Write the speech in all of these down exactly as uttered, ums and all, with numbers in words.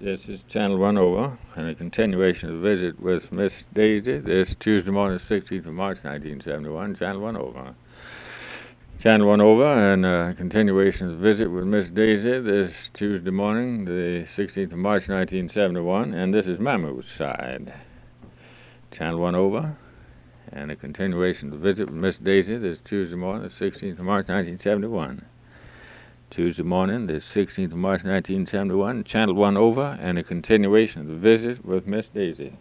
This is Channel One Over, and a continuation of the visit with Miss Daisy this Tuesday morning, sixteenth of March, nineteen seventy-one. Channel One Over. Channel One Over, and a continuation of the visit with Miss Daisy this Tuesday morning, the sixteenth of March, nineteen seventy-one. And this is Mammoth's side. Channel One Over, and a continuation of the visit with Miss Daisy this Tuesday morning, the sixteenth of March, nineteen seventy-one. Tuesday morning, the sixteenth of March, nineteen seventy-one, Channel One Over, and a continuation of the visit with Miss Daisy.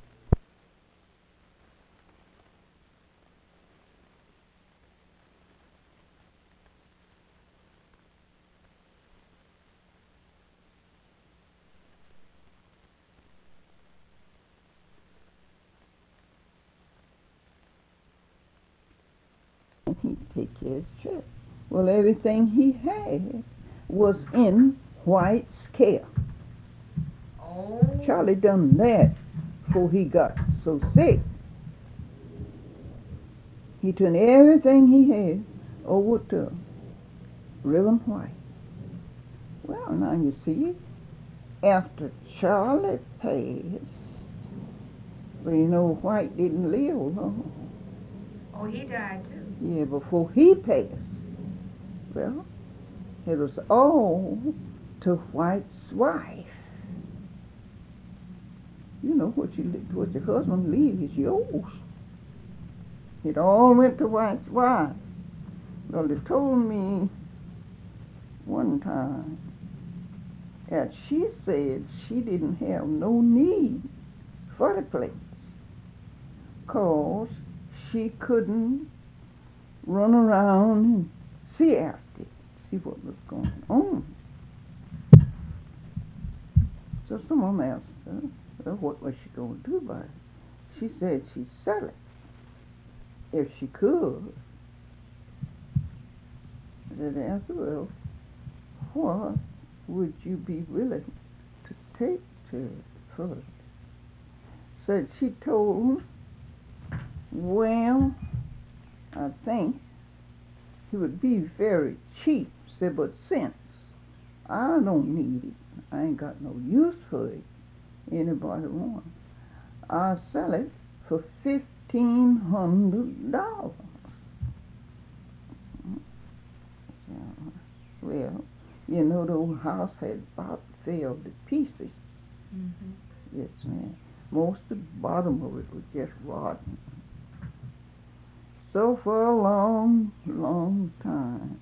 He'd take care of his church. Well, everything he had was in White's care. Oh. Charlie done that before he got so sick. He turned everything he had over to Reverend White. Well, now you see, after Charlie passed, well, you know, White didn't live long. Oh, he died too. Yeah, before he passed. Well, it was all to White's wife. You know, what you what your husband leaves is yours. It all went to White's wife. Well, they told me one time that she said she didn't have no need for the place, 'cause she couldn't run around and see after it, see what was going on. So someone asked her, well, what was she going to do about it? She said she'd sell it if she could. And they asked her, well, what would you be willing to take to it first? Said she told him, well, I think it would be very cheap. Said, but since I don't need it, I ain't got no use for it, anybody want it, I'll sell it for fifteen hundred dollars. Well, you know, the old house had about fell to pieces. Mm-hmm. Yes, ma'am. Most of the bottom of it was just rotten. So for a long, long time,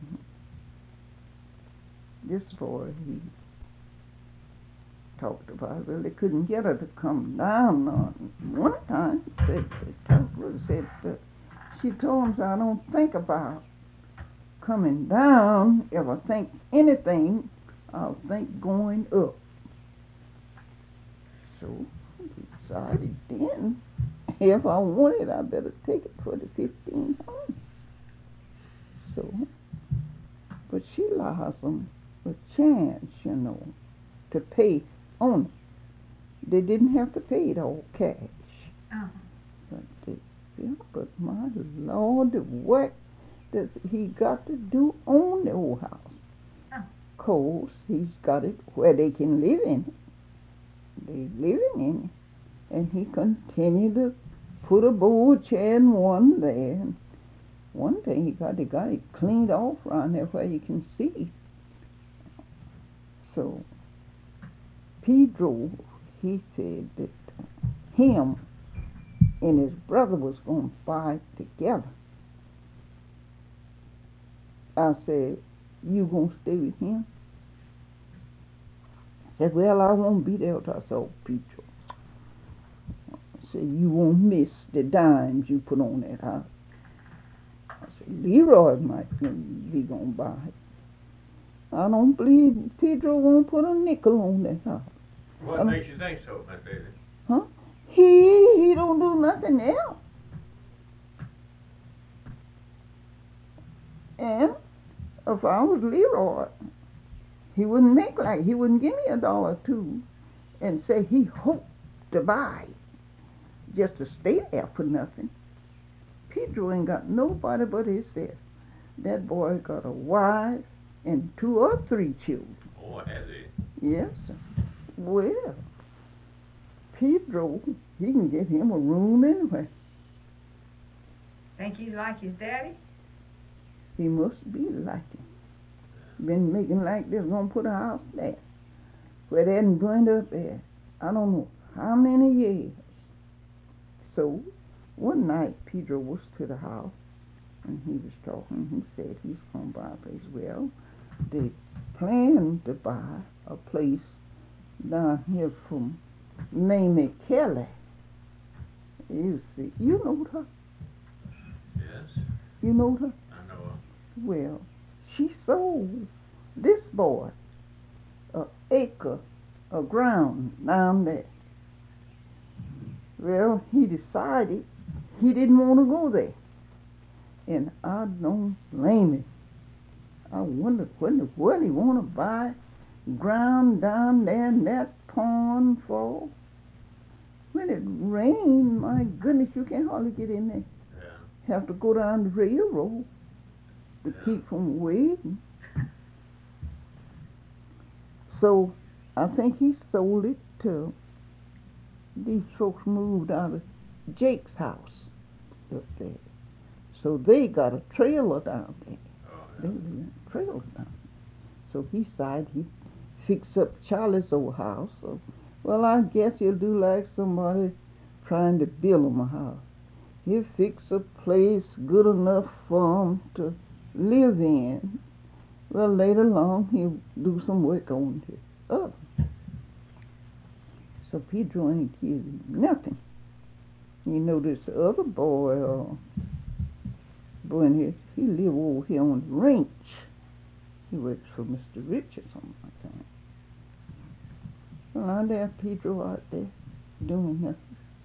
this boy, he talked about it. Well, they couldn't get her to come down on one time. They, they talked with her, said that she told him, I don't think about coming down. If I think anything, I'll think going up. So he decided then, if I want it, I better take it for the fifteen hundred. So, but she allows them a chance, you know, to pay on it. They didn't have to pay it all cash. Uh-huh. But they, yeah, but my Lord, the work that he got to do on the old house. Uh-huh. 'Cause he's got it where they can live in it. They living in it. And he continued to put a board chair in one there. And one thing he got, he got it cleaned off around there where you can see. So Pedro, he said that him and his brother was going to fight together. I said, you going to stay with him? I said, well, I won't be there till I saw Pedro. I said, you won't miss the dimes you put on that house. I said, Leroy might be going to buy it. I don't believe Pedro won't put a nickel on that house. What makes you think so, my baby? Huh? He, he don't do nothing else. And if I was Leroy, he wouldn't make like, he wouldn't give me a dollar or two and say he hoped to buy it just to stay there for nothing. Pedro ain't got nobody but himself. That boy got a wife and two or three children. Oh, has he? Yes, sir. Well, Pedro, he can get him a room anyway. Think he's like his daddy? He must be like him. Been making like they're gonna put a house there. Where they hadn't burned up there. I don't know how many years. So, one night Pedro was to the house and he was talking. He said he's gonna buy a place. Well, they planned to buy a place down here from Mamie Kelly. You see, you know her. Yes, You know her? I know her. Well, she sold this boy an acre of ground down there. Well, he decided he didn't want to go there. And I don't blame him. I wonder what in the world he want to buy ground down there in that pond for. When it rains, my goodness, you can't hardly get in there. Yeah. Have to go down the railroad to Yeah. keep from waiting. So I think he sold it to these folks moved out of Jake's house up there. So they got a trailer down there. Oh, They yeah. live in a trailer down there. So he decided he'd fix up Charlie's old house. So, well, I guess he'll do like somebody trying to build him a house. He'll fix a place good enough for him to live in. Well, later on, he'll do some work on it. Oh. So Pedro ain't giving nothing. You know, this other boy, uh, boy in here, he live over here on the ranch. He works for Mister Rich or something like that. Well, now there's Pedro out there doing nothing.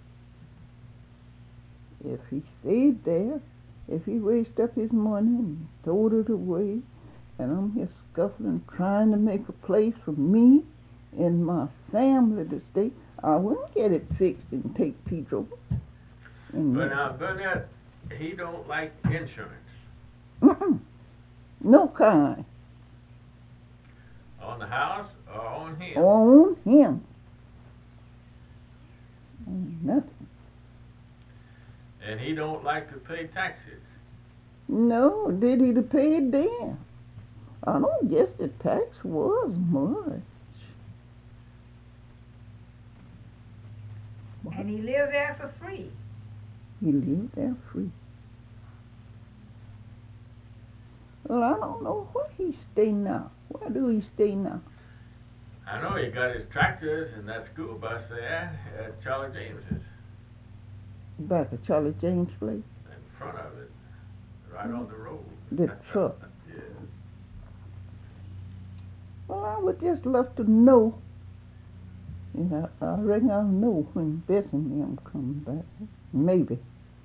If he stayed there, if he wasted up his money and throwed it away, and I'm here scuffling, trying to make a place for me and my family to stay, I wouldn't get it fixed and take Pedro. And But now, Burnett, he don't like insurance Mm-mm. No kind. on the house or on him. On him. On nothing. And he don't like to pay taxes. No, did he to pay it then? I don't guess the tax was much. And he lived there for free. He lived there free. Well, I don't know where he stay now. Where do he stay now? I know he got his tractors and that school bus there at Charlie James's, Back at Charlie James' place. in front of it, right on the road. The truck. Yeah. Well, I would just love to know. And I, I reckon I'll know when Bess and them come back. Maybe.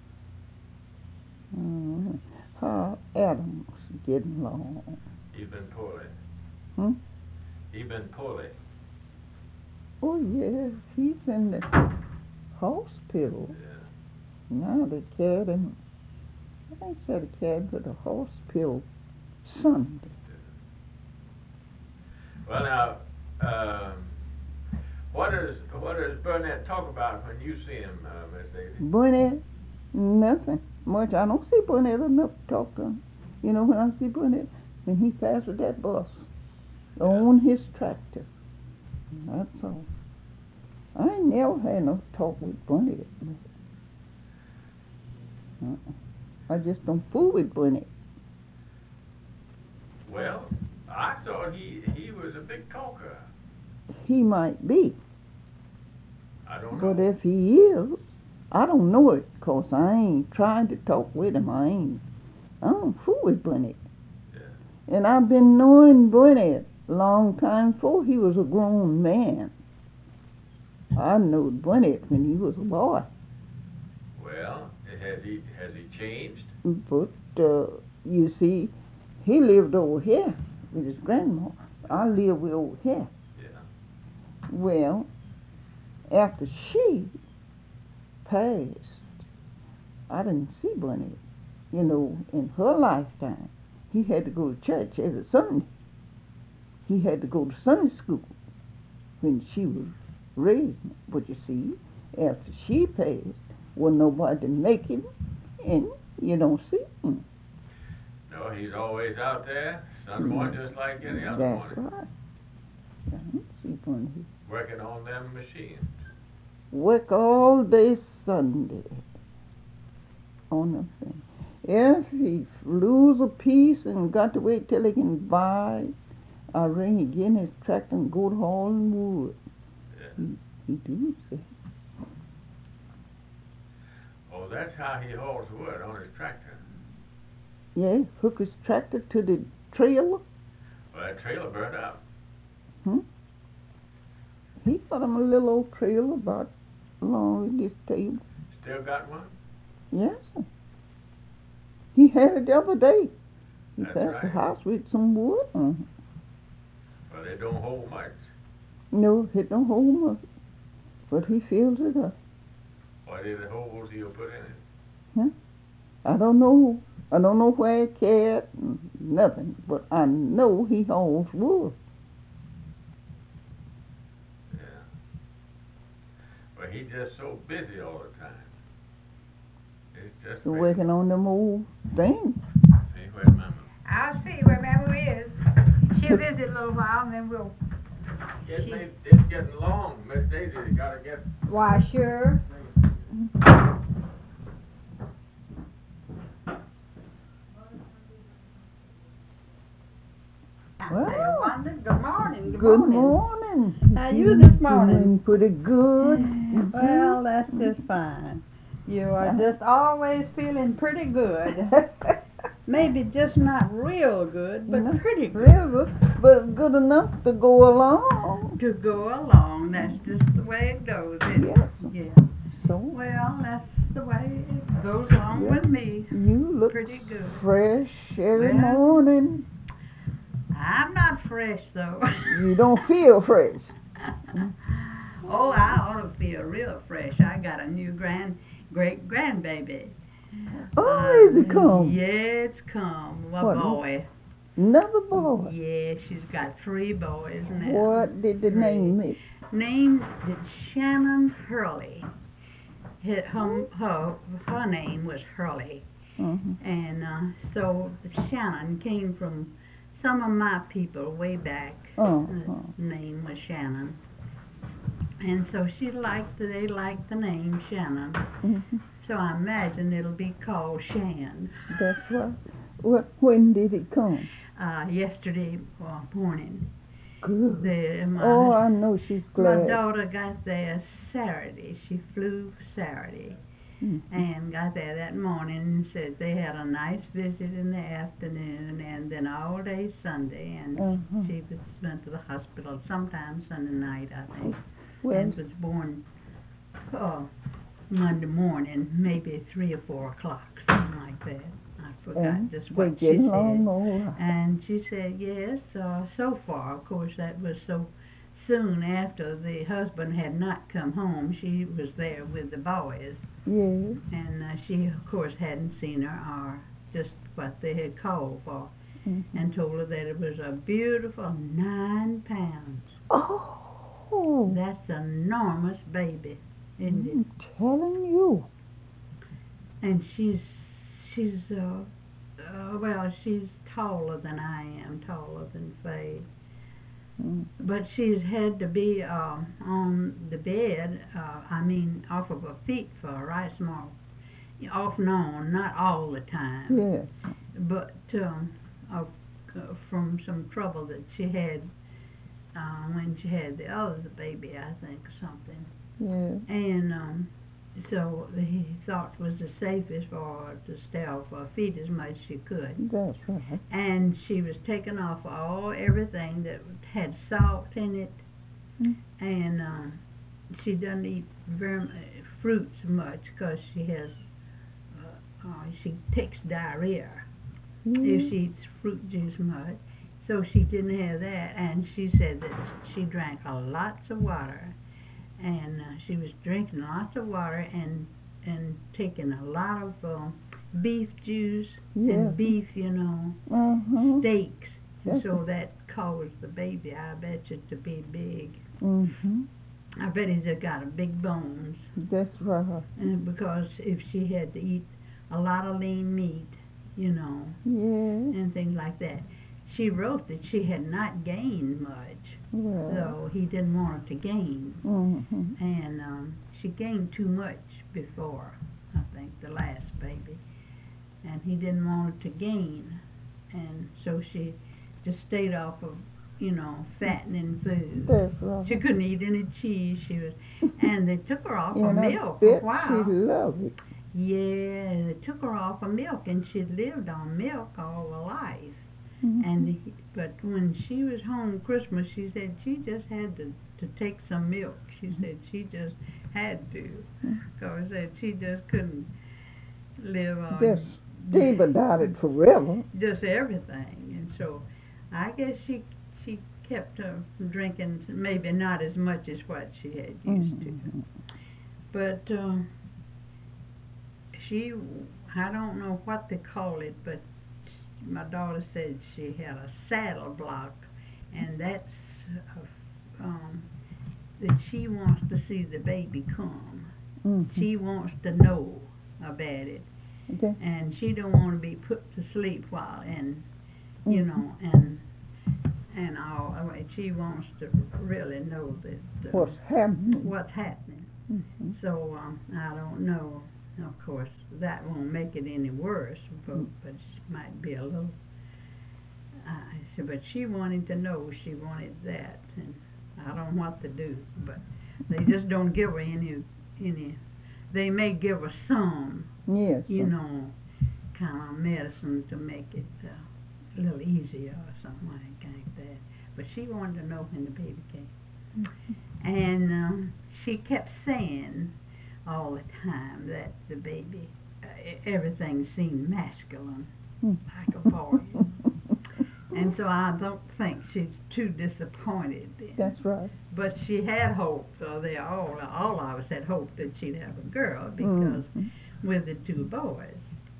Uh, how Adam's getting along. He been poorly. Hmm? He been poorly. Oh, yes, he's in the hospital. Yeah. Now they carried him. I think they carried him to the hospital Sunday. Well, now, um, what does what does Burnett talk about when you see him, uh, Miss Daisy? Burnett, nothing much. I don't see Burnett enough to talk to him. You know when I see Burnett, when he passed with that bus on his tractor. That's all. I ain't never had no talk with Burnett. Uh-uh. I just don't fool with Burnett. Well, I thought he he was a big talker. He might be, I don't know. but if he is, I don't know it, 'cause I ain't trying to talk with him. I ain't. I don't fool with Burnett. Yeah. And I've been knowing Burnett a long time before he was a grown man. I knowed Burnett when he was a boy. Well, has he has he changed? But, uh, you see, he lived over here with his grandma. I live way over here. Yeah. Well, after she passed, I didn't see Burnett. You know, in her lifetime, he had to go to church every Sunday. He had to go to Sunday school. when she was raising him. But you see, after she passed, wasn't nobody to make him, and you don't see him. No, he's always out there, Sunday morning just like any other That's morning. right. I don't see when he Working on them machines. work all day Sunday on them things. If he lose a piece and got to wait till he can buy, I ring again his tractor and go to hauling wood. Yeah. He, he do say. Oh, that's how he hauls wood, on his tractor. Yeah, hook his tractor to the trailer. Well, that trailer burned up. Hmm? He got him a little old trailer about along with this table. Still got one? Yes, sir. He had it the other day. He That's passed the right. house with some wood on it. Well, they don't hold much. No, it don't hold much. But he fills it up. What is the holes he'll put in it? Huh? I don't know. I don't know where it kept, nothing. But I know he hauls wood. Yeah. Well, he's just so busy all the time. It's just So crazy. working on them old things. See where Mama. I'll see where Mama is. She'll visit a little while and then we'll. It's, She- made- it's getting long, Miss Daisy. You gotta get. Why, sure. Well, Wanda, good morning. Good morning. How you this morning? Doing pretty good. Well, that's just fine. You are just always feeling pretty good. Maybe just not real good, but No, pretty good. real good, but good enough to go along. To go along, that's just the way it goes, isn't it? Yes. Yeah. So Well, that's the way it goes along Yeah. with me. you look Pretty good. fresh every Well. morning. I'm not fresh, though. You don't feel fresh. Oh, I ought to feel real fresh. I got a new grand, great grandbaby. Oh, is it Uh, come? Yeah, it's come. A What? boy. Another boy. Yeah, she's got three boys now. What did the Three. name is? Named Shannon Hurley. Her, her, her, her name was Hurley. Uh-huh. And uh, so Shannon came from some of my people way back. Uh-huh. Her name was Shannon. And so she liked, they liked the name Shannon. Mm-hmm. So I imagine it'll be called Shan. That's right. What? When did it come? Uh, yesterday uh, morning. Good. The, my, Oh, I know she's my glad. daughter got there Saturday. She flew Saturday Mhm. and got there that morning and said they had a nice visit in the afternoon and then all day Sunday, and Uh-huh. she was went to the hospital sometime Sunday night, I think, Well, and was born uh, Monday morning, maybe three or four o'clock, something like that. I forgot and just they what she getting said. along all right. And she said, yes, uh, so far, of course, that was so soon after the husband had not come home. She was there with the boys, Yes. and uh, she, of course, hadn't seen her or just what they had called for, Mhm. and told her that it was a beautiful nine pounds. Oh. That's an enormous baby, isn't it? I'm telling you. And she's, she's, uh, uh, well, she's taller than I am, taller than Faye. Mm. But she's had to be uh, on the bed, uh, I mean, off of her feet for a right small, off and on, not all the time, Yes. but um, uh, from some trouble that she had uh, when she had the other baby, I think, or something. Yes. And um, so he thought it was the safest for her to stay off her feet as much as she could. That's right. And she was taking off all everything that had salt in it, Mm. and um, she doesn't eat very m- fruits much because she has uh, uh, she takes diarrhea if Yes. she eats fruit juice much. So she didn't have that, and she said that she drank a lots of water, and uh, she was drinking lots of water and and taking a lot of uh, beef juice Yes. and beef, you know, Uh-huh. steaks, Yes. so that caused the baby, I bet you, to be big. Mhm. I bet he's just got a big bones. That's right. And because if she had to eat a lot of lean meat, you know, Yes. and things like that. She wrote that she had not gained much, Well. so he didn't want her to gain. Mhm. And um, she gained too much before, I think, the last baby. And he didn't want her to gain. And so she just stayed off of, you know, fattening food. That's right. She couldn't eat any cheese. She was, and they took her off of And I milk bet a while. she loved it. Yeah, they took her off of milk, and she'd lived on milk all her life. Mhm. And he, but when she was home Christmas, she said she just had to to take some milk. She said she just had to, because said she just couldn't live on Just stay about it forever. just everything. And so, I guess she she kept her from drinking, maybe not as much as what she had used to. Mhm. But uh, she, I don't know what they call it, but my daughter said she had a saddle block, and that's uh, um, that she wants to see the baby come. Mhm. She wants to know about it, Okay. and she don't want to be put to sleep while, and you Mhm. know, and and all. I mean, she wants to really know that uh, What's happening? what's happening. Mhm. So um, I don't know. Of course, that won't make it any worse, but, but it might be a little. Uh, so, but she wanted to know. She wanted that, and I don't know what to do. But they just don't give her any any. They may give her some, Yes. you know, kind of medicine to make it uh, a little easier or something like that. But she wanted to know when the baby came, and um, she kept saying all the time that the baby, uh, everything seemed masculine, Mhm. like a boy. And so I don't think she's too disappointed then. That's right. But she had hope, so they all, all of us had hope that she'd have a girl, because Mhm. with the two boys.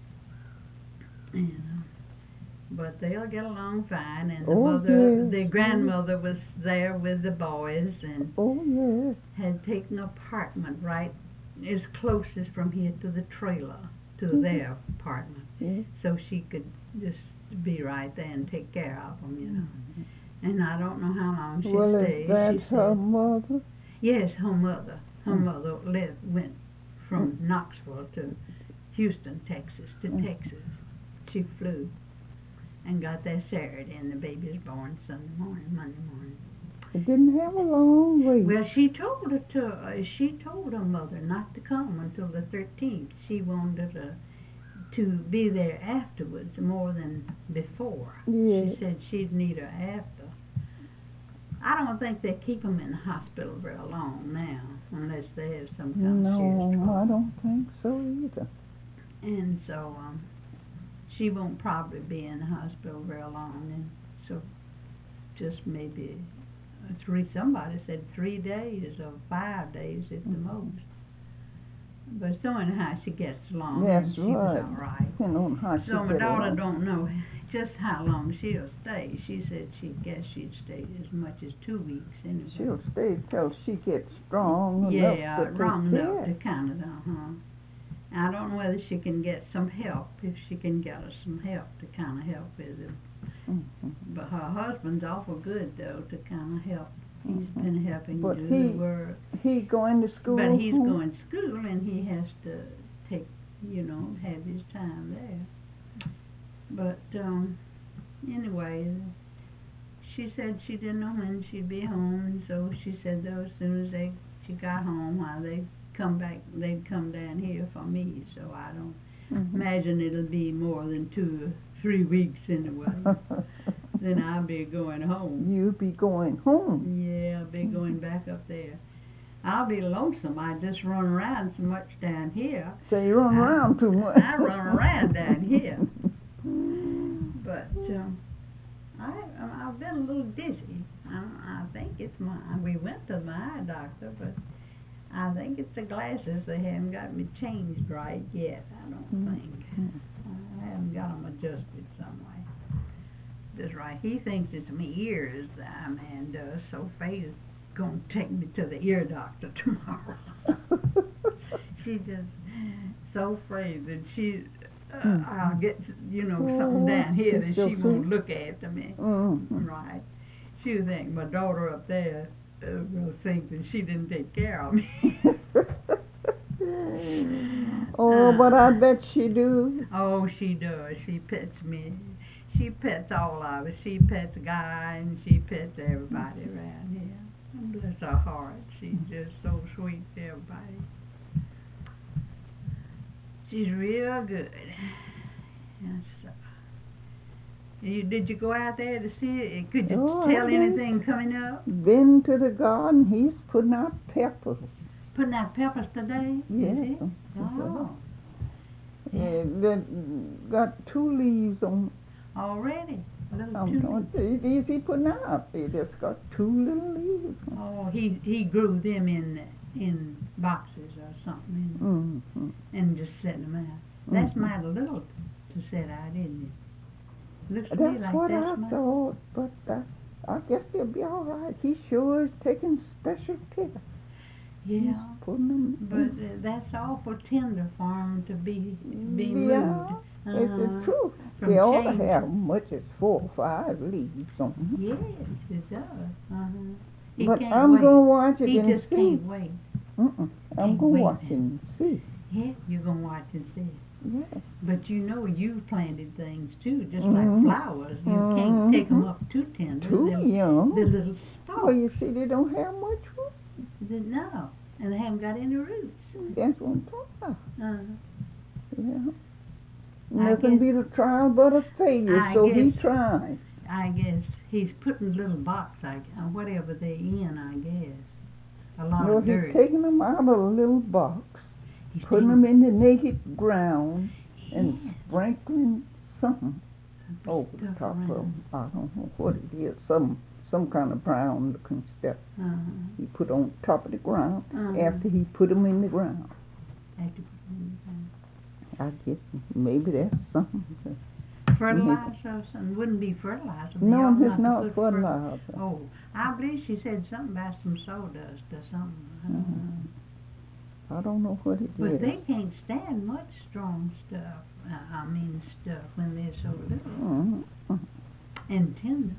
And, uh, but they'll get along fine, and the Oh, mother, yes, the yes. grandmother was there with the boys, and Oh yes. had taken an apartment right as close as from here to the trailer, to Mhm. their apartment, Yes. so she could just be right there and take care of them, you know. And I don't know how long she Well, stayed. is that she her said, mother? yes, her mother. Her Mm. mother lived, went from Mm. Knoxville to Houston, Texas, to Mm. Texas. She flew and got there Saturday, and the baby was born Sunday morning, Monday morning. It didn't have a long wait. Well, she told her to. Uh, she told her mother not to come until the thirteenth. She wanted her to be there afterwards more than before. Yes. She said she'd need her after. I don't think they keep them in the hospital very long now, unless they have some kind of serious No, trouble. I don't think so either. And so um, she won't probably be in the hospital very long, and so just maybe uh, three. Somebody said three days or five days at the most. But so anyhow, she gets along, That's and she right. was all right. Depending on how she So my get daughter along. don't know just how long she'll stay. She said she guess she'd stay as much as two weeks anyway. She'll stay till she gets strong Yeah, enough to wrong take enough care. to kind of, uh-huh. I don't know whether she can get some help, if she can get her some help to kind of help with it. Mhm. But her husband's awful good, though, to kind of help. He's Mhm. been helping But do he- the work. He going to school? But he's home? going to school, and he has to take, you know, have his time there. But, um, anyway, she said she didn't know when she'd be home, and so she said, though, as soon as they, she got home, why, they'd come back, they'd come down here for me, so I don't Mhm. imagine it'll be more than two or three weeks anyway. Then I'll be going home. You'll be going home. Yeah, I'll be going back up there. I'll be lonesome. I just run around so much down here. So you run I- around too much. I run around down here. But um, I I've been a little dizzy. I, I think it's my. We went to my eye doctor, but I think it's the glasses. They haven't got me changed right yet. I don't think. I haven't got them adjusted some way. that's right. He thinks it's my ears that our man does, so Faye's gonna take me to the ear doctor tomorrow. She's just so afraid that she, uh, Mm. I'll get, you know, Oh, something down here that she's she so won't sweet. look after me. Mhm. Right. She'll think my daughter up there uh, will think that she didn't take care of me. Oh, but I bet she do. Oh, she does. She pets me. She pets all of us. She pets Guy and she pets everybody around here. And bless her heart, she's just so sweet to everybody. She's real good. Yes, sir. You, did you go out there to see it? Could you Oh, I tell did. anything coming up? Been to the garden. He's putting out peppers. Putting out peppers today? Yes. Is he? Oh, Yeah, that got two leaves on. already? A little I'm too going to, is he putting out? They just got two little leaves on. Oh, he he grew them in in boxes or something and, Mm-hmm. and just set them out. That's Mhm. mighty little to set out, isn't it? Looks to me That's like what that's I mighty. thought, but uh, I guess they'll be all right. He sure is taking special care. Yeah, He's putting them. but uh, that's awful tender for 'em to be be yeah, moved. it's the Uh-huh. truth. From They ought to change. have much as four or five leaves on them. Yes, it does. Uh-huh. He But can't I'm wait. gonna watch it He and just see. can't wait. Mm-mm. I'm Can't gonna wait watch now. it and see. Yeah, you're gonna watch and see. Yeah. But you know you've planted things too, just Mhm. like flowers. You can't take 'em up too tender. Too They'll- young. The little Well, stalks. you see, they don't have much root. The- No, and they haven't got any roots. That's what I'm talking about. Uh, Yeah. I Nothing guess- be the trial but a failure, I so he guess- tries. I guess he's putting little box, I, uh, whatever they in, I guess. A lot No, of he's dirt. taking them out of a little box, He's putting them in the naked ground, and Yeah. sprinkling something over the Stuff top of around. them. I don't know what it is. Some some kind of brown looking stuff Uh-huh. he put on top of the ground Uh-huh. after he put them in the ground. After putting them in. I guess maybe that's something. Fertilizer or something. Wouldn't be fertilizer. They No, ought it's to not put fer- fertilizer. Oh, I believe she said something about some sawdust or something. Uh, Mhm. I don't know what it But is. they can't stand much strong stuff. Uh, I mean stuff when they're so little Mhm. and tender.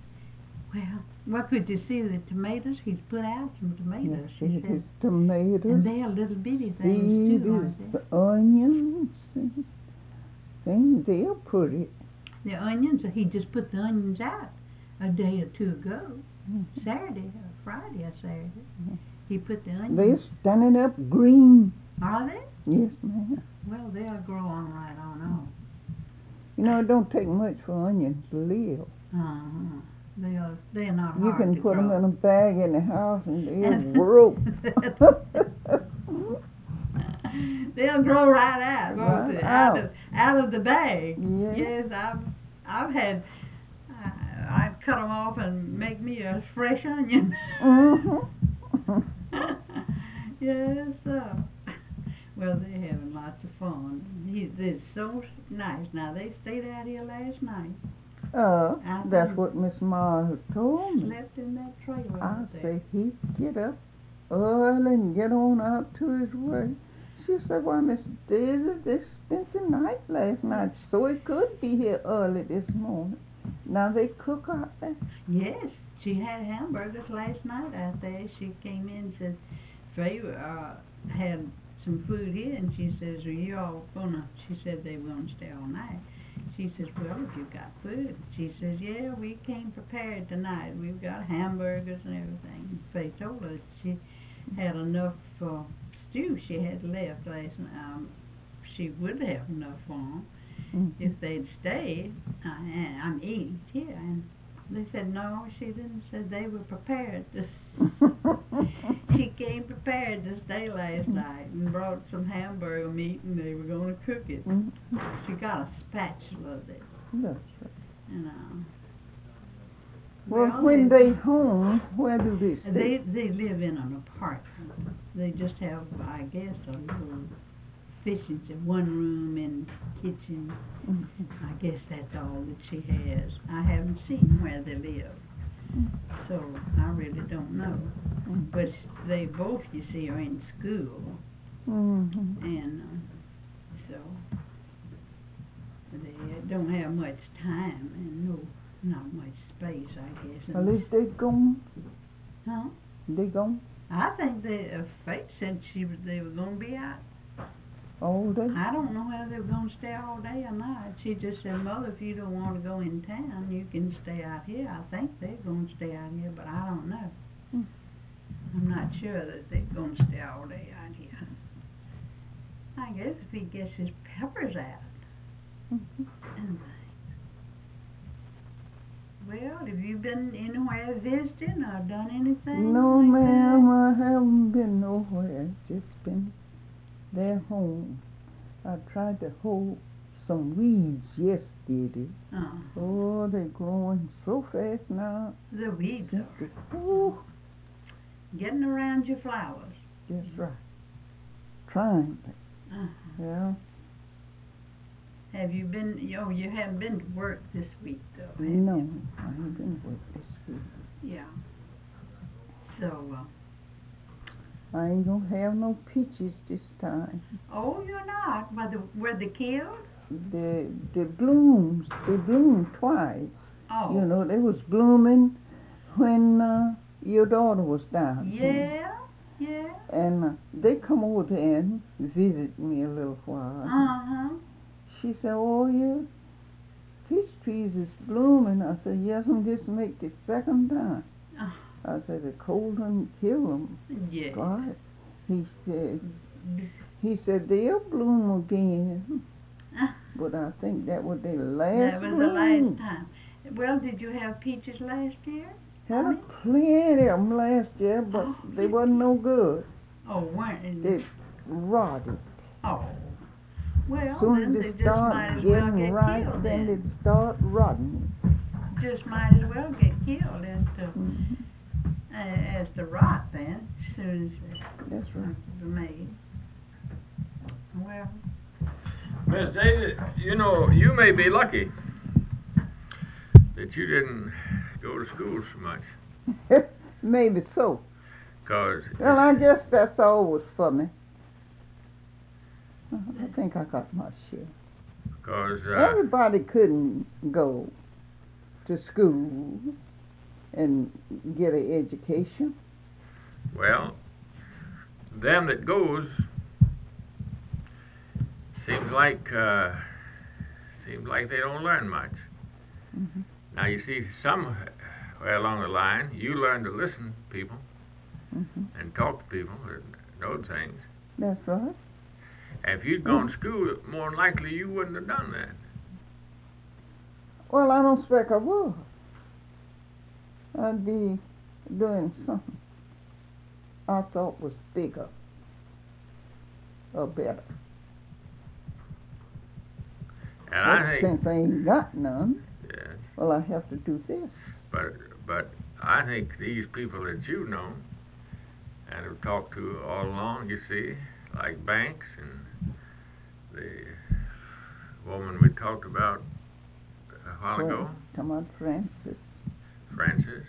Well, what could you see? The tomatoes? He's put out some tomatoes. Yes, She it said, is tomatoes. and they are little bitty things It too, is aren't they? the onions and things. They're pretty. The onions. He just put the onions out a day or two ago. Mhm. Saturday or Friday or Saturday. Mhm. He put the onions. They're standing up green. Are they? Yes, ma'am. Well, they'll grow on right on up. You know, it don't take much for onions to live. Uh-huh. They are. They're not You hard can to put them grow. in a bag in the house and they'll And- grow. They'll grow right out, won't Right they? Out out. of out of the bag. Yeah. Yes, I've I've had. I, I cut them off and make me a fresh onion. Mhm. Yes, sir. Well, they're having lots of fun. He, they're so nice. Now they stayed out here last night. Uh, I that's think- what Miss Mars told me. Slept in that trailer I out there. say he'd get up early and get on out to his work. She said, "Why, Miss Daisy, they spent the night last night, so he could be here early this morning. Now they cook out there." Yes, she had hamburgers last night out there. She came in and said, Faye uh, had some food here, and she says, are you all gonna, she said they were gonna stay all night. She says, well, if you got food. She says, yeah, we came prepared tonight. We've got hamburgers and everything. Faye told her she had enough for stew she had left last night. Um, she would have enough for them Mhm. if they'd stayed. Uh, and I'm eating here, and they said no, she didn't. Said they were prepared to. She came prepared to stay last night and brought some hamburger meat, and they were going to cook it. Mhm. She got a spatula there, That's right. you know. Well, when they home, where do they stay? they they live in an apartment. They just have, I guess, a little fishing's in one room and kitchen. Mhm. I guess that's all that she has. I haven't seen where they live, so I really don't know. Mhm. But they both, you see, are in school, Mhm. and um, so they uh, don't have much time and no, not much space, I guess. At And, least they gone. huh? They gone. I think they, uh, Faith said she was, they were gonna be out. All day. I don't know whether they were gonna stay all day or not. She just said, Mother, if you don't wanna go in town, you can stay out here. I think they're gonna stay out here, but I don't know. Hmm. I'm not sure that they're gonna stay all day out here. I guess if he gets his peppers out Mhm. and things. Well, have you been anywhere visiting or done anything? No, like ma'am, I haven't been nowhere. Just been there home. I tried to hold some weeds yesterday. that? Uh, Oh, they're growing so fast now. the weeds Just, are oh, getting around your flowers. just right. Trying. Uh, Yeah. have you been, oh, you haven't been to work this week though, have No, you? I ain't been with this week. Yeah. So, uh, I ain't gonna have no peaches this time. oh, you're not, but the, were they killed? The the blooms, they bloomed twice. Oh. You know, they was blooming when uh, your daughter was down. Yeah, yeah. And uh, they come over there and visit me a little while. Uh-huh. She said, oh, your peach trees is blooming. I said, yes, I'm just make the second time. Uh, I said, the cold done kill them. yeah. God. He said, he said, they'll bloom again. Uh, But I think that was their last that was the bloom. last time. Well, did you have peaches last year? Had Honey? a plenty of them last year, but Oh, they wasn't no good. Oh, weren't They rotted. Oh. Well, Soon then as they they just might start as well getting get right, killed then then. they start rotting. Just might as well get killed as to, Mhm. uh, as to rot then, as soon as That's right. they're made. Well, Miss Daisy, you know, you may be lucky that you didn't go to school so much. Maybe so. Cause Well, I guess that's always for me. I think I got my share. cause uh, Everybody couldn't go to school and get an education. well, them that goes seems like uh, seems like they don't learn much. Mhm. Now you see, somewhere along the line, you learn to listen to people Mhm. and talk to people and know things. That's right. And if you'd gone to school, more than likely you wouldn't have done that. Well, I don't expect I would. I'd be doing something I thought was bigger or better. And But I think, since I ain't got none, yeah, well, I have to do this. but but I think these people that you've known and have talked to all along, you see, like Banks and the woman we talked about a while ago, Come on, Francis. Francis,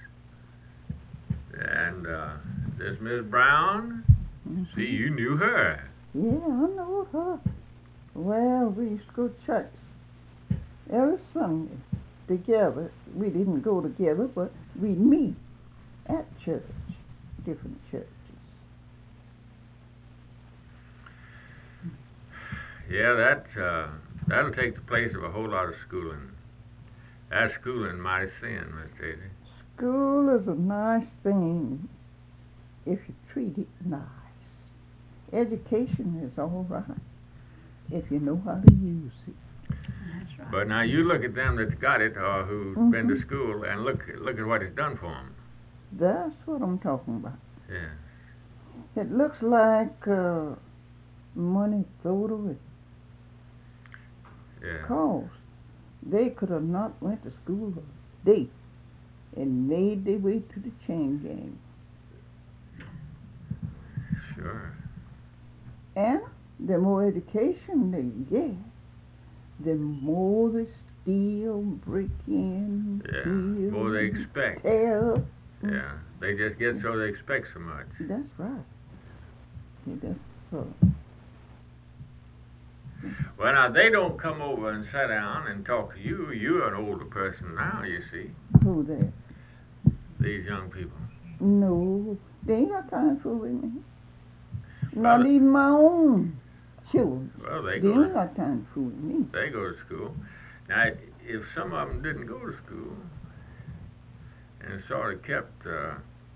and uh, this Miss Brown. Mhm. See, you knew her. Yeah, I know her. Well, we used to go to church every Sunday together. We didn't go together, but we'd meet at church, different churches. Yeah, that uh, that'll take the place of a whole lot of schooling. That's schooling mighty thin, Miss Daisy. School is a nice thing if you treat it nice. Education is all right if you know how to use it. that's right. But now you look at them that's got it or who've been to Mhm. school and look look at what it's done for them. That's what I'm talking about. Yeah. It looks like uh, money thrown away. Yeah. Cause they could have not went to school a day and made their way to the chain gang. Sure. And the more education they get, the more they steal, break in, Yeah, kill, more they expect. tell. Yeah, they just get so they expect so much. That's right. Yeah, that's so. Well, now, they don't come over and sit down and talk to you. You're an older person now, you see. Who that? These young people. No, they ain't got time for with me. Not Well, even my own children. Well, they They go ain't to, got time for with me. they go to school. Now, if some of them didn't go to school and sort of kept, uh,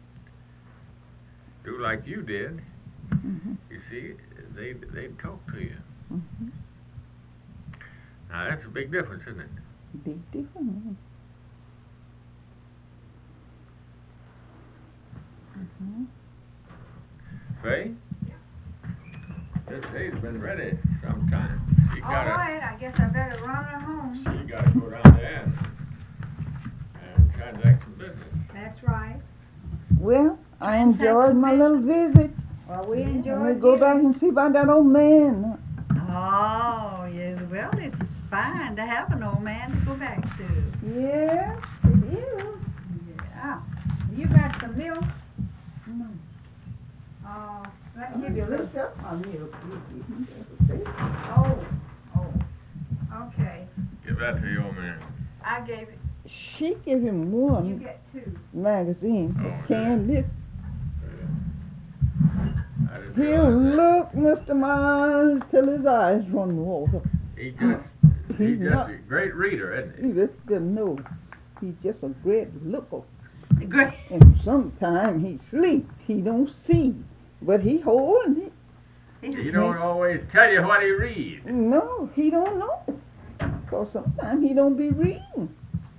do like you did, Mm-hmm. you see, they they'd talk to you. Mm-hmm. Now, that's a big difference, isn't it? Big difference. Mm-hmm. Faye? This Faye's been ready sometime. She All gotta, right, I guess I better run her home. she gotta go down there and, and transact some business. That's right. Well, I enjoyed my little visit. Well, we I'm enjoyed gonna go you. back and see about that old man. Oh, yeah, well, it's fine to have an old man to go back to. Yes, it is. Yeah. You got some milk? No. Uh, let me give you a little. Look up my milk. Oh, oh, okay. Give that to the old man. I gave it, She gave him you one get two. magazine, Oh, canned this. I didn't He'll realize look, Mister Miles, till his eyes run water. that. He just, he's He's just not- a great reader, isn't he? He just doesn't know. He's just a great looker. Great. And sometimes he sleeps. He don't see. But he holding it. He don't always tell you what he reads. No, he don't know. Because sometimes he don't be reading.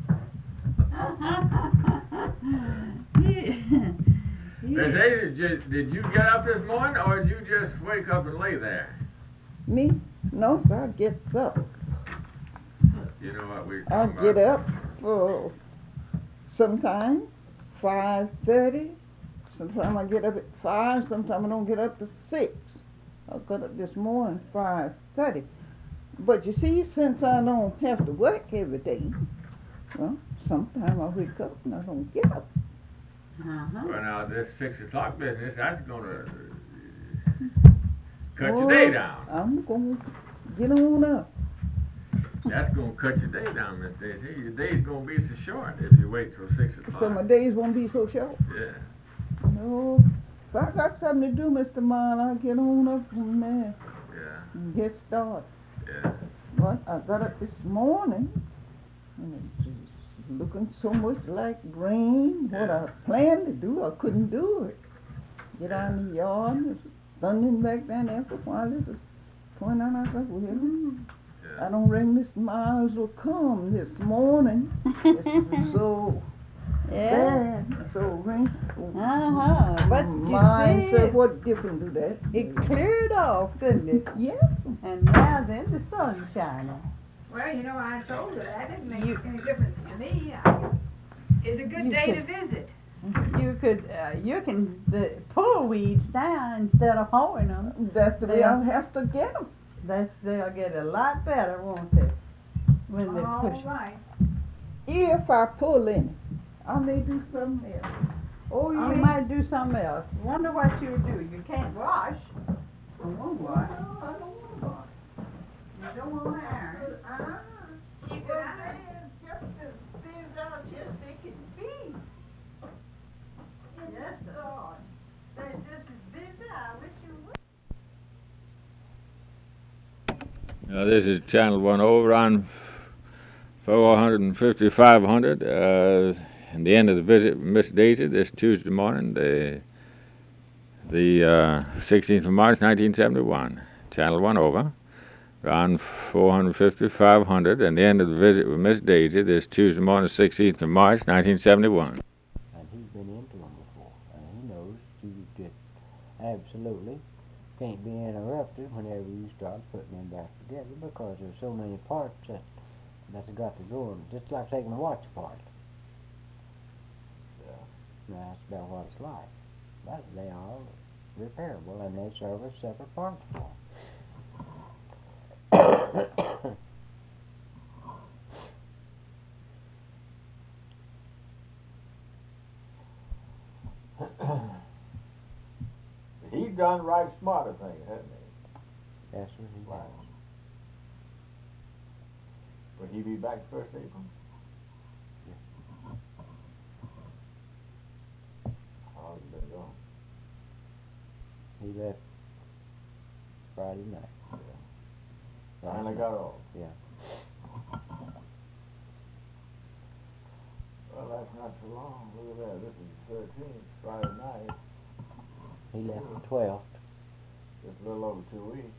Miss Ada, did you, did you get up this morning, or did you just wake up and lay there? Me? No, sir, I get up. You know what we're I talking get about. up for sometimes five thirty. Sometimes I get up at five. Sometimes I don't get up to six. I got up this morning five thirty. But you see, since I don't have to work every day, well, sometimes I wake up and I don't get up. Uh-huh. Well, now, this six o'clock business, that's gonna cut Oh, your day down. I'm gonna get on up. That's gonna cut your day down, Miss Daisy. Your day's gonna be so short if you wait till six o'clock. So my days won't be so short. Yeah, No, if I got something to do, Mister Mile, I'll get on up from there yeah, and get started. yeah. But I got up this morning and it's just looking so much like rain. What I planned to do, I couldn't do it. Get out in the yard, and it's thundering back down there for a while. This is going on. I thought, well, yeah. I don't reckon Mister Miles will come this morning. It's so Yeah. bad, so rain. Uh-huh. But you Mine see, said, what difference do that it make? cleared off, didn't it? Yes. And now then the sun's shining. Well, you know, I told her that didn't make You- any difference to me. I, it's a good You day could- to visit. You could, uh, you can the, pull weeds down instead of hoeing them. That's the way Yeah. I'll have to get them. That's, they'll get a lot better, won't they? When they All push 'em. right. If I pull in, I may do something else. Oh, you I mean- might do something else. Wonder what you would do. You can't wash. I won't wash. I don't want to wash. You don't want to iron. Ah, Keep it well, on. man, just as busy out here as they can be. Yes, sir. God, they're just as busy. I wish you would. Now, this is Channel one over on four hundred and fifty-five hundred. Uh, and the end of the visit with Miss Daisy this Tuesday morning, the the uh, sixteenth of March, nineteen seventy-one. Channel one over on four hundred fifty, five hundred. And the end of the visit with Miss Daisy this Tuesday morning, sixteenth of March, nineteen seventy-one. And he's been into them before, and he knows you just absolutely can't be interrupted whenever you start putting them back together because there's so many parts that that's got to go in, just like taking a watch apart. So, that's about what it's like. But they are repairable and they serve as separate parts for 'em. He done right smart, I think, hasn't he? That's what he Right. does. Will he be back first April? Yeah. How long has he been gone? He left Friday night. Yeah. Last Finally night. got off. Yeah. Well, that's not too long. Look at that. This is the thirteenth, Friday night. He left the twelfth. Just a little over two weeks.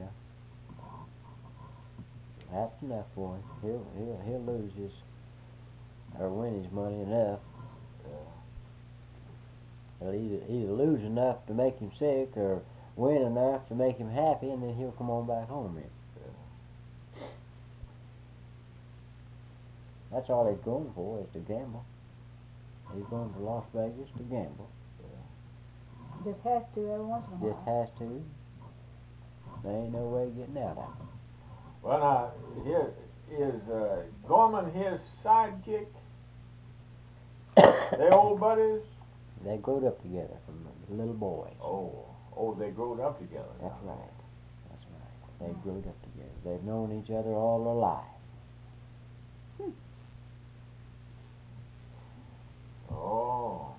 That's enough for him. He'll he'll he'll lose his or win his money enough. Yeah. He'll either either lose enough to make him sick or win enough to make him happy, and then he'll come on back home here. Yeah. That's all he's going for, is to gamble. He's going to Las Vegas to gamble. Just has to every once in a Just while. has to. There ain't no way of getting out of it. Well, now, here is uh, Gorman his sidekick. They old buddies. They growed up together from little boys. Oh, oh, they growed up together. That's now. right. That's right. They growed up together. They've known each other all their life. Oh.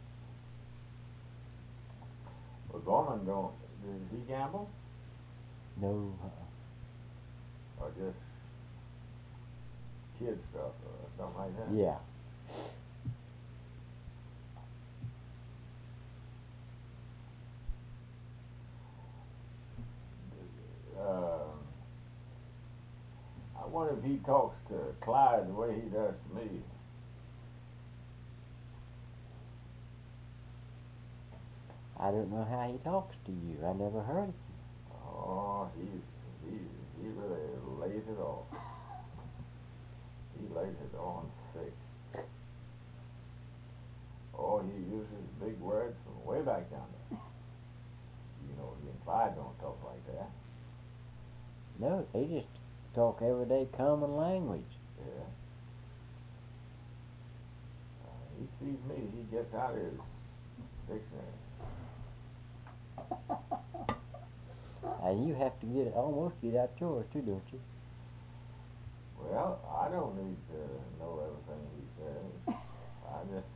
Well, Gorman don't. Does he gamble No. Uh, or just kid stuff or something like that? yeah. Um, I wonder if he talks to Clyde the way he does to me. I don't know how he talks to you. I never heard it. Oh, he he he really lays it off. He lays it on thick. Oh, he uses big words from way back down there. You know, he and Clyde don't talk like that. No, they just talk everyday common language. Yeah. Uh, he sees me, he gets out his dictionary. And you have to get almost get out yours too, don't you? Well, I don't need to know everything he says. I just,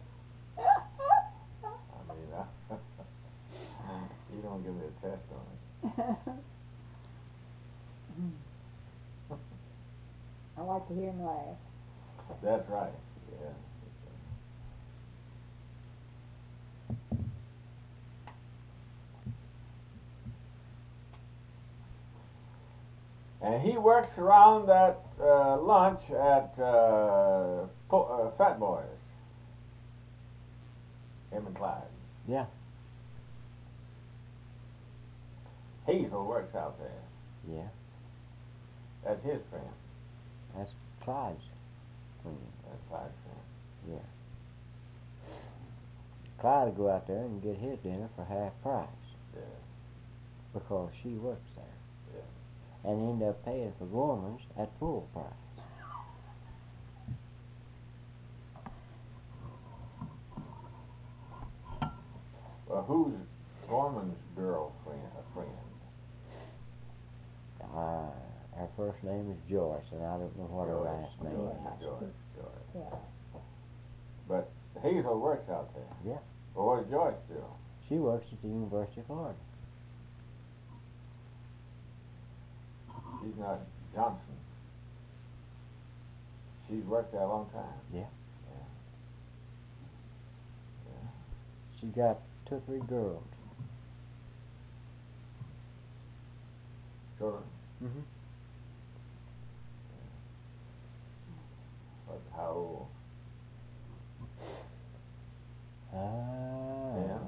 I mean, I, he don't give me a test on it. I like to hear him laugh. That's right, yeah. And he works around that uh, lunch at uh, po- uh, Fat Boys. Him and Clyde. Yeah. Hazel works out there. Yeah. That's his friend. That's Clyde's friend. That's Clyde's friend. Yeah. Clyde will go out there and get his dinner for half price Yeah, because she works there. yeah. And end up paying for Gorman's at full price. Well, who's Gorman's girlfriend? A friend? Uh, her first name is Joyce, and I don't know what her Joyce, last name Joyce, is. Joyce, Joyce. Yeah. But Hazel works out there. Yeah. Well, what does Joyce do? She works at the University of Florida. She's not Johnson. She's worked there a long time. Yeah. Yeah. Yeah. She got two or three girls. Children? Mm-hmm. But how old? Ah. Yeah.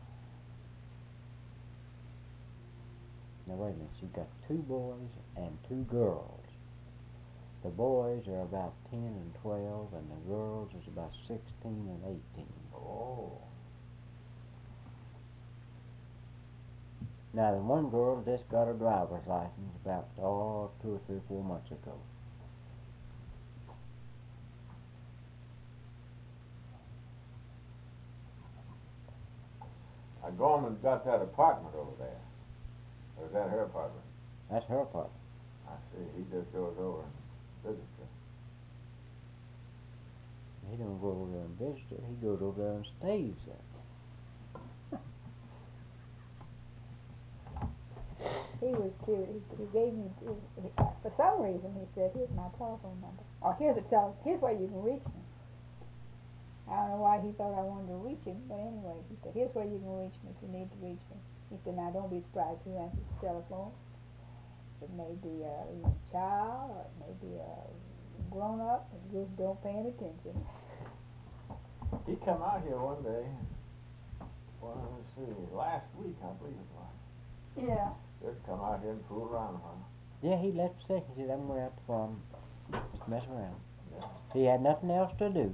Now wait a minute. She got two boys and two girls. The boys are about ten and twelve, and the girls is about sixteen and eighteen. Oh. Now, the one girl just got her driver's license about, oh, two or three, four months ago. Now, Gorman's got that apartment over there. Or is that her apartment? That's her apartment. I see. He just goes over and visits her. He don't go over there and visit her. He goes over there and stays there. He was cute. He, he gave me, he, he, for some reason, he said, here's my telephone number. Or here's a tele, here's where you can reach me. I don't know why he thought I wanted to reach him, but anyway, he said, here's where you can reach me if you need to reach me. He said, now don't be surprised who answers the telephone. It may be a young child, or it may be a grown up, and just don't pay any attention. He come out here one day. Well, let's see, last week, I believe it was. Yeah. Just come out here and fool around a while. Yeah, he left the station. He said, I'm going out to the farm, just mess around. Yeah. He had nothing else to do.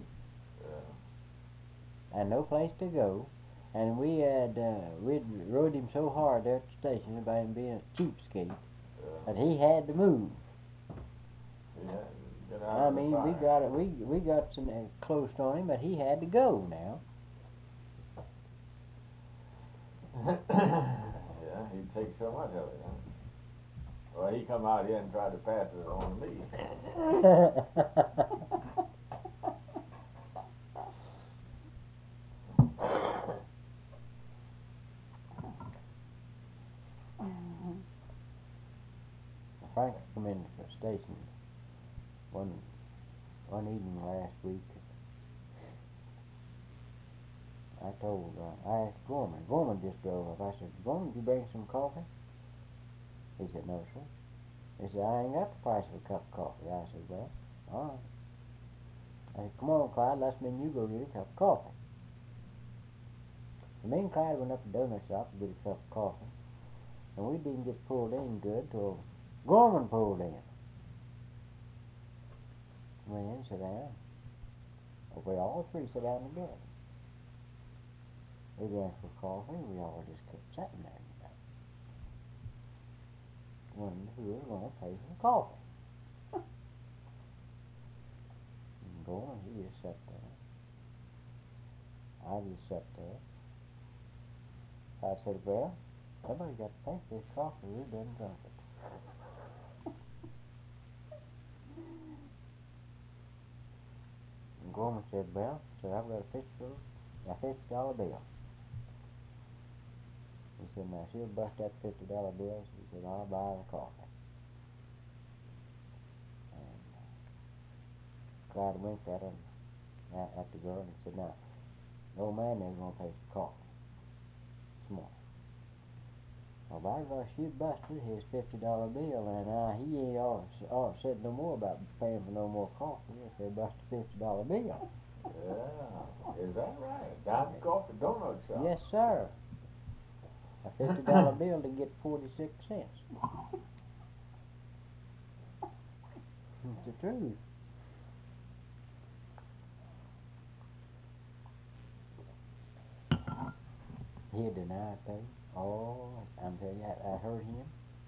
Yeah. And no place to go, and we had uh, we'd rode him so hard there at the station about him being a cheapskate Yeah. that he had to move. He had to get out I of the mean, we fire. got it. We we got some uh, close on him, but he had to go now. Yeah, he'd take so much of it, huh? Well, he come out here and tried to pass it on to me. Frank come into the station one one evening last week. I told, uh, I asked Gorman. Gorman just drove up. I said, Gorman, did you bring some coffee? He said, no, sir. He said, I ain't got the price of a cup of coffee. I said, well, all right. I said, come on, Clyde, let's me and you go get a cup of coffee. So me and Clyde went up to the donut shop to get a cup of coffee, and we didn't get pulled in good till Gorman pulled in. Went in, sat down. Well, we all three sat down together. We drank for coffee, we all just kept sitting there, you know. Wondered who was going to pay for the coffee. And Gorman, he just sat there. I just sat there. I said, well, somebody got to pay for this coffee, we done drunk it. And Gorman said, well, said, I've got a fifty, a fifty dollar bill. He said, now she'll bust that fifty dollar bill. He said, I'll buy the coffee. And uh, Clyde winked at him, at, at the girl, and said, now, the old man there's going to pay for coffee this morning. Well, by God, she busted his fifty dollar bill, and uh, he ain't all, all said no more about paying for no more coffee if they bust a fifty dollar bill. Yeah, is that right? Down at the coffee donut shop. Yes, sir. A fifty dollar bill to get forty-six cents. It's the truth. He denied pay. Oh, I'm telling you, I, I heard him.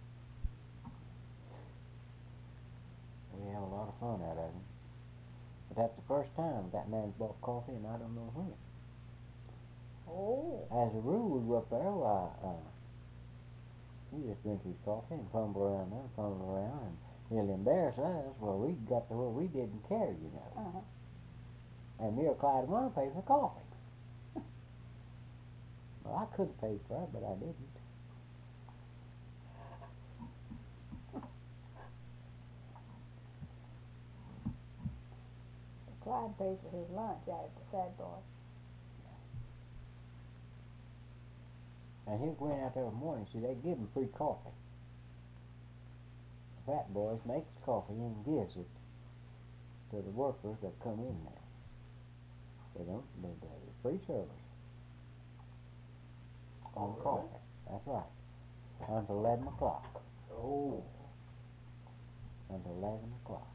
We have a lot of fun out of him. But that's the first time that man's bought coffee, and I don't know when. Oh. As a rule, we go up there, why, uh, he just drink his coffee and fumble around there, fumble around, and he'll embarrass us. Well, we got to where we didn't care, you know. Uh-huh. And me or Clyde wanted to pay for coffee. Well, I could have paid for it, but I didn't. Clyde pays for his lunch out at the Fat Boy. And he'll go in out there in the morning, see, they give him free coffee. The Fat Boys makes the coffee and gives it to the workers that come in there. They don't, they, they free service on Oh, really? coffee. That's right. Until eleven o'clock. Oh. Until eleven o'clock.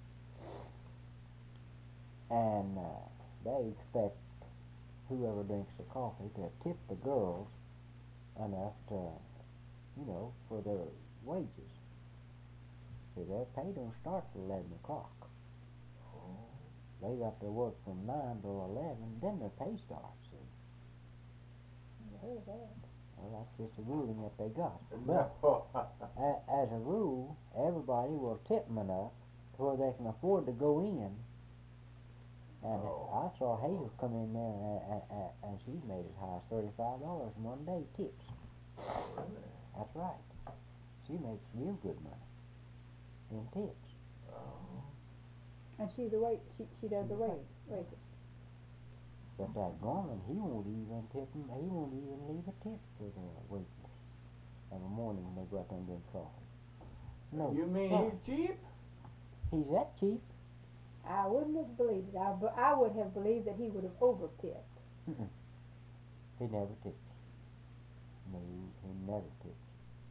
And uh, they expect whoever drinks the coffee to tip the girls enough to you know, for their wages. See, their pay don't start till eleven o'clock. Oh. They got to work from nine till eleven, then their pay starts. See? You heard that. Well, that's just a ruling that they got. But No. a, as a rule, everybody will tip them enough to where they can afford to go in. And Oh. I saw Hazel come in there, and, and, and she made as high as thirty-five dollars in one day tips. Oh, really? That's right. She makes real good money in tips. Oh. And she's a wait. She she does the wait waitress. But that Gorman, he won't even tip him. He won't even leave a tip for the waitress in the morning when they go out there and get coffee. No. You mean no. he's cheap? He's that cheap. I wouldn't have believed it. I, bu- I would have believed that he would have over tipped. Mm-mm. He never tips. No, he never tips.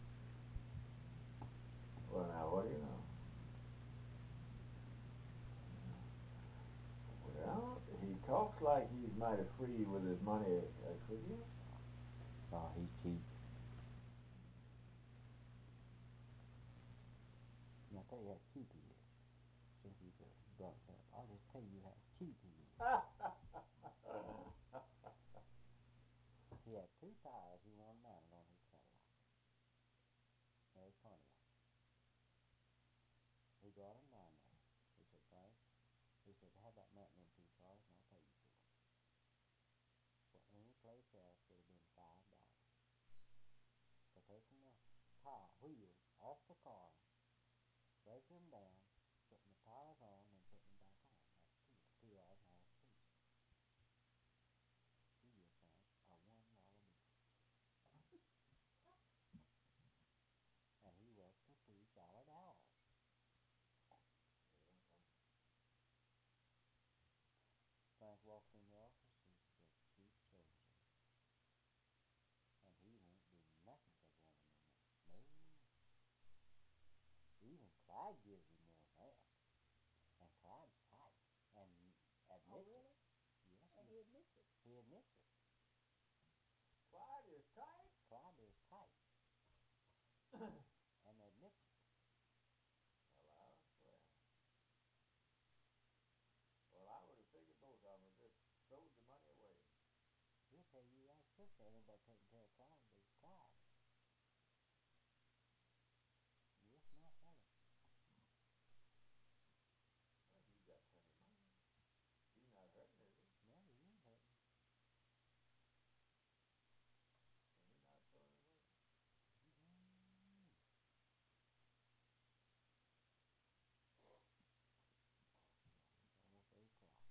Well, now, what do you know? Well, he talks like he's mighty free with his money, uh, could you? Oh, he's cheap. And I'll tell you how cheap he is. Since he's uh, brought it up, I'll just tell you how cheap he is. He had two tires he wanted mounted on his Cadillac. There's Pontiac. He brought them down there. He said, Frank, he said, how about mounting them two cars and I'll pay you for them. For any place else would have been five dollars. For taking the tire wheels off the car, breaking them down, putting the tires on, and putting them back on. That's two, two dollars and a half piece. He gives Frank a one dollar bill. And he works for two solid hours. Frank walks in the office, he said, Chief so-and-so. And he won't do nothing for Gorman no more. No. Even Clyde gives him more than that. And Clyde's tight. And admits Oh, really? it. Yes, And he, he admits it. he admits it. Clyde is tight? Clyde is tight. And admits it. Well, I swear. Well, I would have figured both of them would just throw the money away. He'll tell you right quick there ain't nobody taking care of Clyde, but it's Clyde. Yes, my fella. Well, he's got plenty of money. He's not hurting, is he? No, he ain't hurting. And he's not throwing it away. Mm-hmm. It's almost eight o'clock.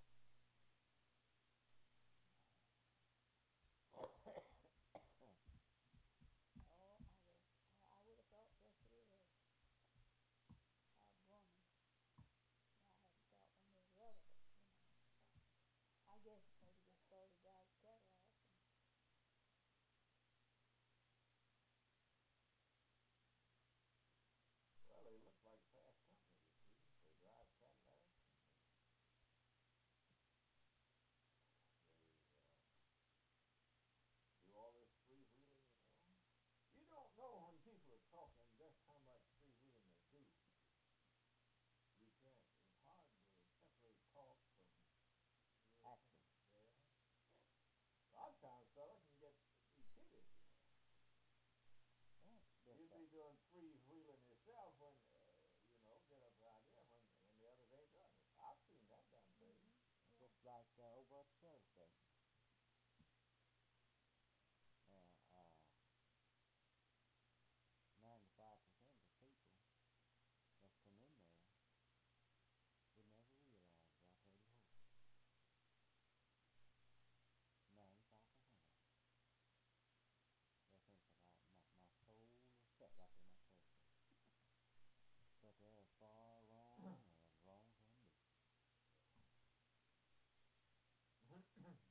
Oh, I guess I, I would have thought yesterday that uh, Gorman. I hadn't thought one way or the other, but you know, I guess maybe just stole the guy's Cadillac. And Well, they look like fast company, you see. They drive Cadillacs. They uh, do all this freewheeling, you know. You don't know when people are talking just how much freewheeling they do. You can't. It's hard to separate talk from Action. Yeah. A lot of times, fella can get be pitted, you know. Yeah, it's You'd just be doing freewheeling yourself when, uh, you know, get up around here when when the others ain't doing it. I've seen that done, baby. mm-hmm. Just like uh, over at the service station. Now, uh, ninety-five percent of the people that come in there would never realize I've heard it all. ninety-five percent of them. They think that I, my, my soul is set right there in that service station. But they're as far wrong as wrong can be.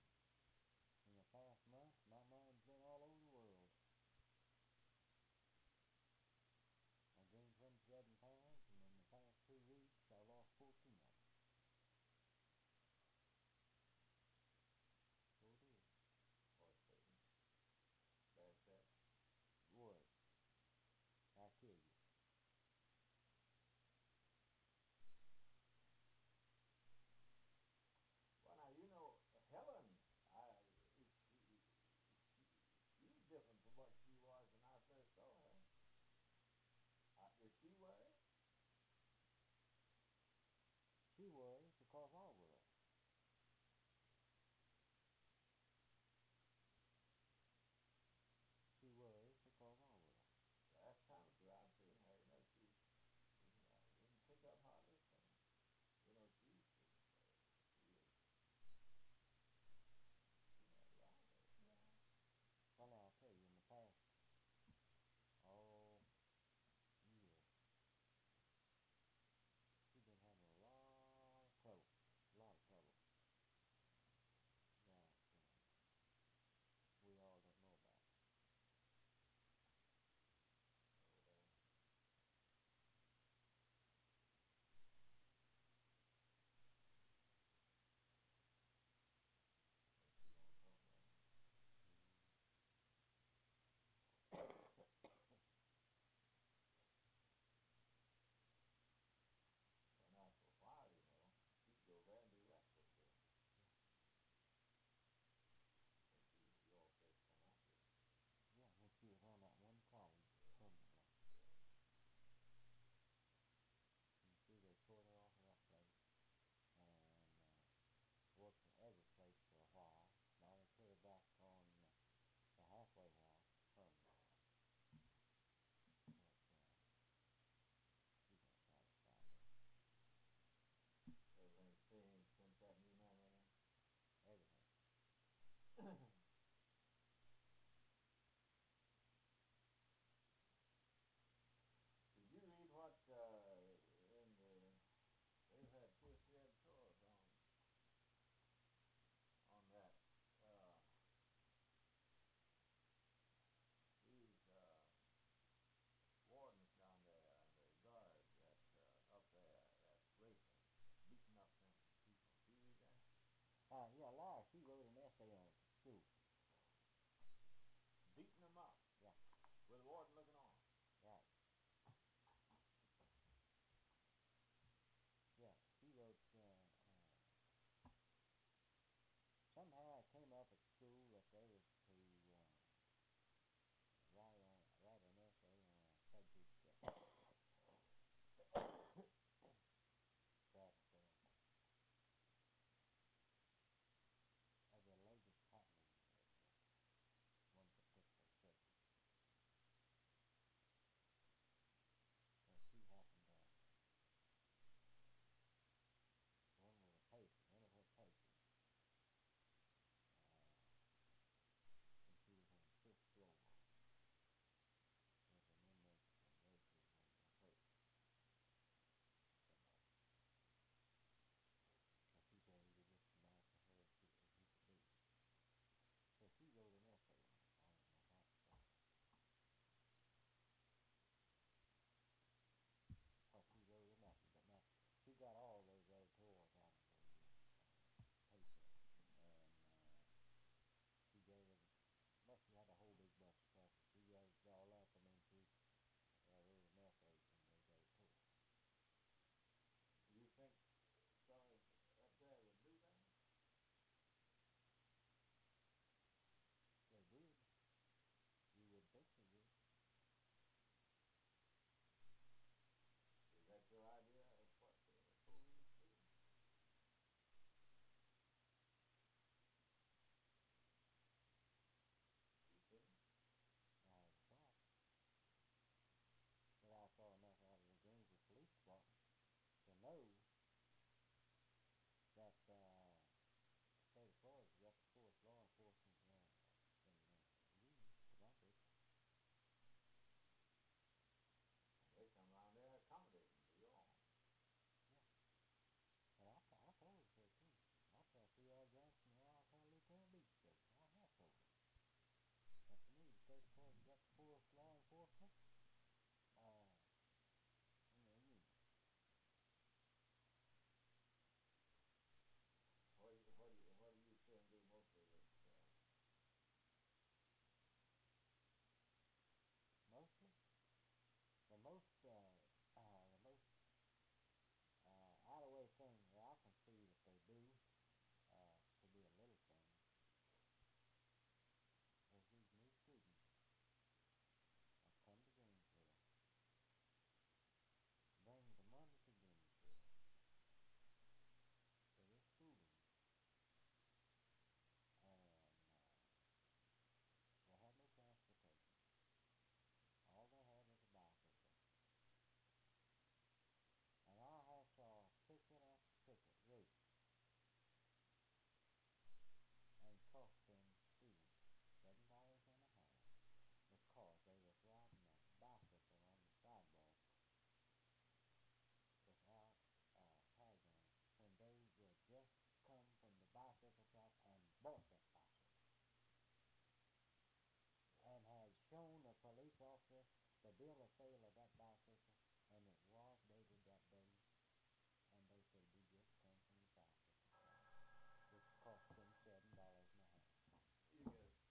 officer the bill of sale of that bicycle, and it was dated that day, and they said we just come from the bicycle shop, which cost them seven dollars and a half. You get it.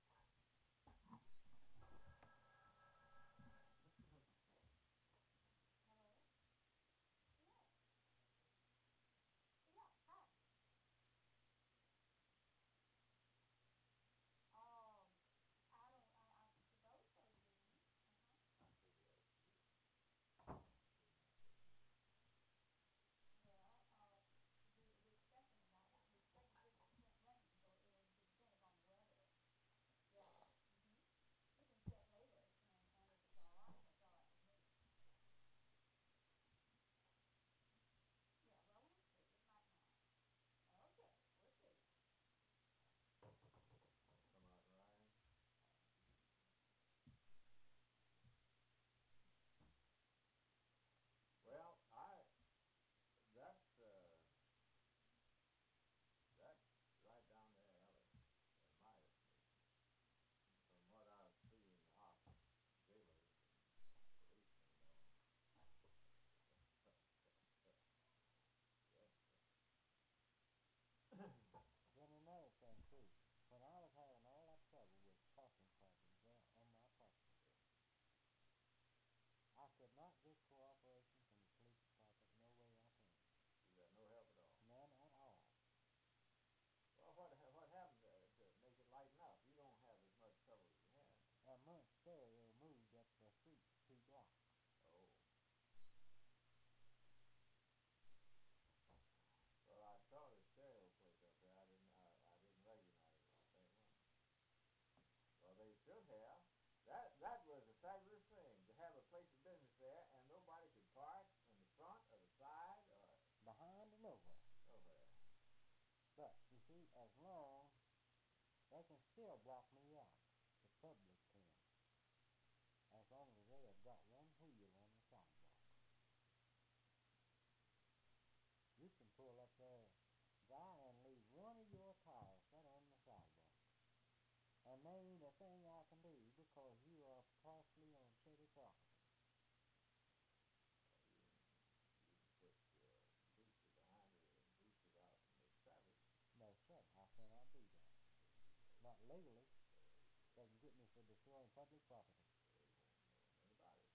Hello? Yes. Yeah, hi. Um, I don't, I, I, those days didn't. Uh-huh. I figured that. Well, uh, we, we're expecting about, we're expecting fifty percent rain, so it'll depend upon the weather. Yeah. Mm-hmm. We can check later, and, and if it's all right, that's all right with me. Yeah, well, we'll see. It might not. Okay, we'll see. Come out right. Well, I, that's, uh, that's right down the alley, in my estimation. From what I've seen, off jailers and policemen and all. Yes, sir. Then another thing too, when I was having all that trouble with parking problems there on my property, I could not get cooperation from the police department no way I can. You got no help at all. None at all. Well, what ha- what happened to, to make it lighten up? You don't have as much trouble as you had. A month stereo moved up the street two blocks. Oh. Well, I saw the stereo place up there. I didn't I, I didn't recognize it the same one. Well, they should have. That that was a fabulous thing to have a place of business there, and nobody could park in the front or the side or Behind or nowhere. nowhere. But, you see, as long, they can still block me out. The public can. As long as they have got one wheel on the sidewalk. You can pull up there, guy, and leave one of your tires right on the sidewalk. And there ain't a thing I can do because you are partially on city property. Well, you, you can put your booster behind it and boost it out in the traffic. No, sir, I cannot do that. Not legally. They can get me for destroying public property. They won't know anything about it.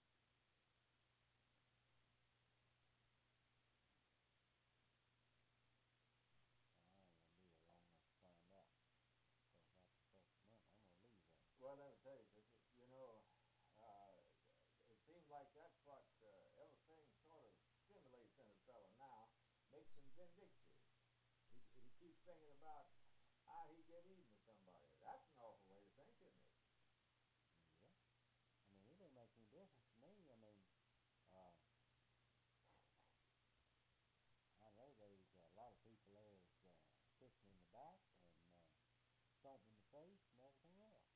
I ain't gonna be here long enough to find out. Because that's the first month, I'm gonna leave there. Well, let me tell you, this is, you know, uh, it seems like that's what uh, everything sort of stimulates in a fellow now, makes him vindictive. He, he keeps thinking about how he get even with somebody. That's an awful way to think, isn't it? Yeah. I mean, it don't make any difference to me. I mean, uh, I know there's a lot of people there is uh, kicking in the back and uh, stomping in the face and everything else.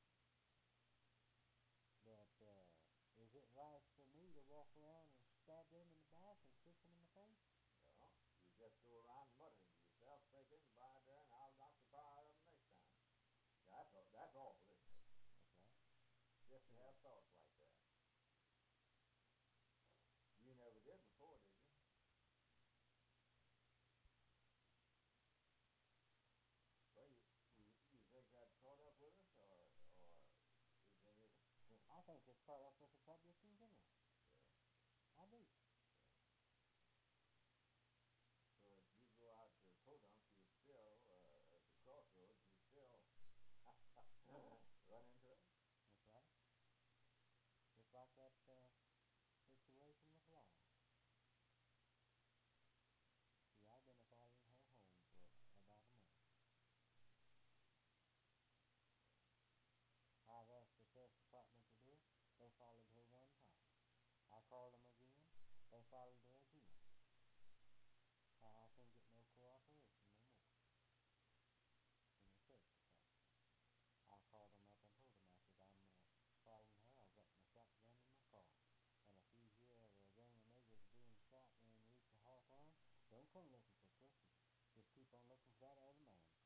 But uh, is it right for me to walk around and stab them in the back and kick them in the face? No, you just go around muttering to yourself, thinking, by there, and I'll knock the power out of them next time. That's aw- that's awful, isn't it? That's right. Just to have thoughts like that. You never did before, did you? Well, you, you, you think that's caught up with us, or, or is any of it? I think it's caught up with the public in general. Yeah. I do. So if you go out to Podunk, you still, uh, at the crossroads, you still run into it? That's right. Just like that uh, situation with Laura. See, I've been following her home for about a month. I've asked the sheriff's department to do it. They followed her one time. I called them again. They followed her again. I couldn't get no cooperation no more from the sheriff's department. I called them up and told them, I said, I'm uh, following her. I've got my shotgun in my car. And if you hear of a gang of niggas being shot and reach a Hawthorne, don't come looking for Christmas. Just keep on looking for that other man.